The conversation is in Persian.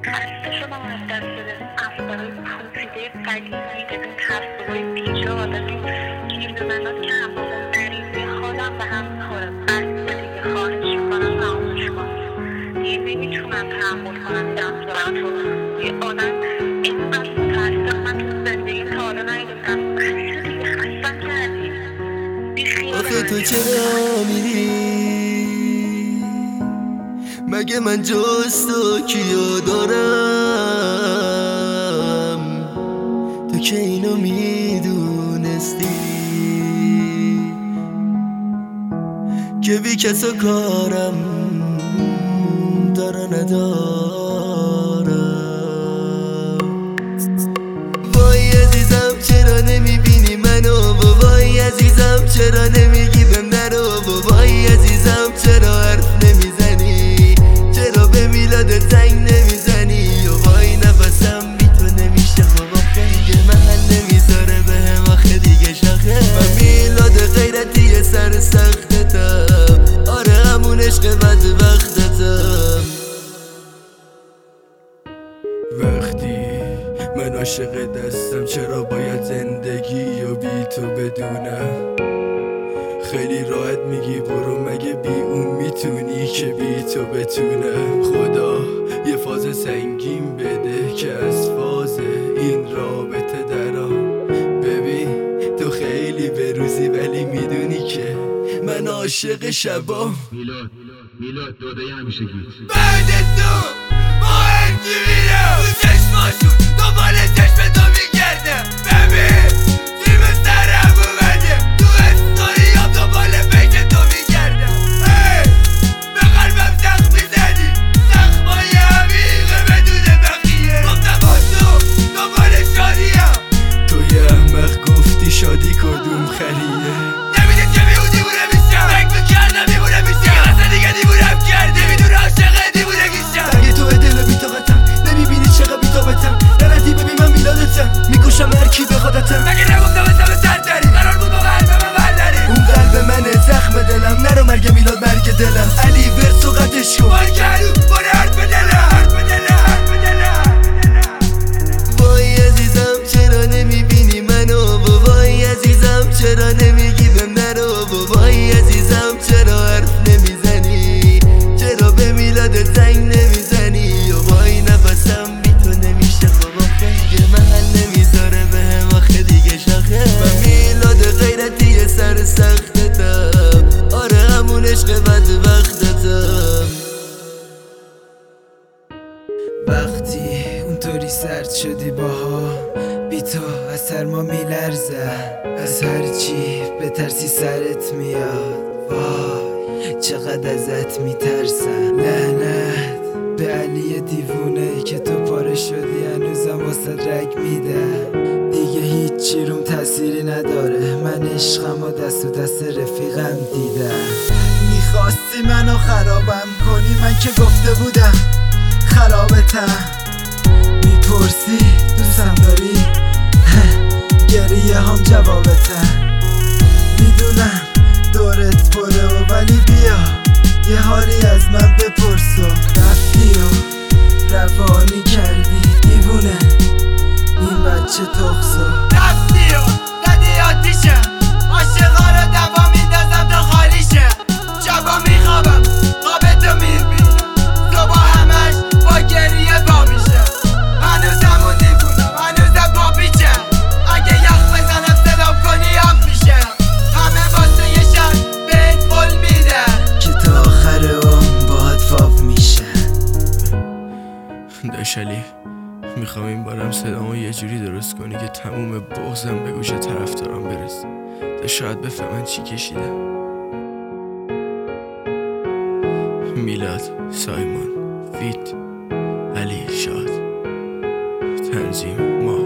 خسته شدم از دست افکارهای پوسیده قدیمی، ببین تصویرهای بیجا و ببین گیربندات که هم با غریزه حالم به هم میخوره. بسته دیگه، خواهش میکنم تمامش کن. دیگه نمیتونم تحمل کنم دستورم تو. یه آدم اینقدر متاسف من تو زندگی تا حالا ندیدم. خسته دیگه، خستم کردی. آخه تو چرا میری؟ مگه من جز تو کیو دارم؟ تو که اینو میدونستی که بی کسا کارم دارا ندارم. وای عزیزم چرا نمیبینی منو؟ وای عزیزم چرا نمیگی بهم نرو؟ وای عزیزم چرا حرف نمیزنی؟ چرا به میلادت زنگ نمیزنی؟ و وای نفسم بی تو نمیشه بابا، دیگه محل نمیذاره بهم آخه دیگه شاخه. من میلاد غیرتی سر سختتم، آره همون عشق بد وقتتم. وقتی من عاشق دستم چرا باید زندگی و بی تو بدونم؟ خیلی راحت میگی برو، مگه بی اون میتونی که بی تو بتونم؟ خدا یه فاز سنگین بده که از فاز این رابطه درام. ببین تو خیلی بروزی ولی میدونی که من عاشق شبام. میلاد داده همیشه گیت بعد تو با هرکی میرم تو چشماشون دنبال چشم تو میگردم. ببین تیم سرم اومده تو استوریام دنبال فکر تو میگردم. به قلبم زخم میزنی، زخمای عمیقه بدون بقیه. گفتم با تو دنبال شادیم، توی احمق گفتی شادی کدوم خریه؟ نمیدید که میون دیوونه میشم، فکر میکردم دیوونه میشم، اصلا دیگه دیوونم کرده میدونه عاشق دیوونه میشم. اگه تو دل بی‌طاقتم نمیبینی چقدر بی‌طاقتم، نردی ببین من میلادتم، میکشم هر کی بخوادتم. مگه نگفتم حساب سرداری قرار بود با قلب من برداری؟ اون قلب منه زخم دلم، نرو مرگ میلاد مرگ دلم. علی ورس و قدش کن بار کلو بار حرف دلم. وای عزیزم چرا نمیبینی منو؟ وای عزیزم چرا نمیگی بهم نرو؟ وای عزیزم چرا حرف نمیزنی؟ چرا به میلادت زنگ نمیزنی؟ و وای نفسم بی تو نمیشه بابا، دیگه محل نمیذاره بهم آخه دیگه شاخه. من میلاد غیرتی سر سختتم، آره همون عشق بد وقتتم. وقتی اونطوری سرد شدی باها، بی تو از سرما میلرزم، از هرچی بترسی سرت میاد. وای چقدر ازت میترسم. لعنت به علی دیوونه که تو پاره شدی، هنوزم واسه رگ میدم. دیگه هیچی روم تأثیری نداره، من عشقم و دست و دست رفیقم دیدم. میخواستی منو خرابم کنی، من که گفته بودم خرابتم. میپرسی دوستم داری؟ گریه هم جوابتم. میدونم دورت پره و ولی بیا یه حالی از من بپرس. و رفتی و روانی کردی دیوونه این بچه تخصو. رفتی و زدی آتیشم، عاشقا رو دوا میندازم تا خالیشه. شبا میخوابم خوابتو میبینم، صبح همش با گریه پا میشه. هنوزم اون دیوونم، هنوزم پا پیچم. اگه یخ بزنم صدام کنی هم میشه. همه واسه یه شب بهت قول میدن که تا آخر اون باهات فاف میشه. داشلی میخوام این بارم صدامو یه جوری درست کنی که تموم بغضم به گوش طرفدارم برسه، تا شاید بفهمن چی کشیدم. میلاد، سایمون، فیت، علی شاد، تنظیم ما.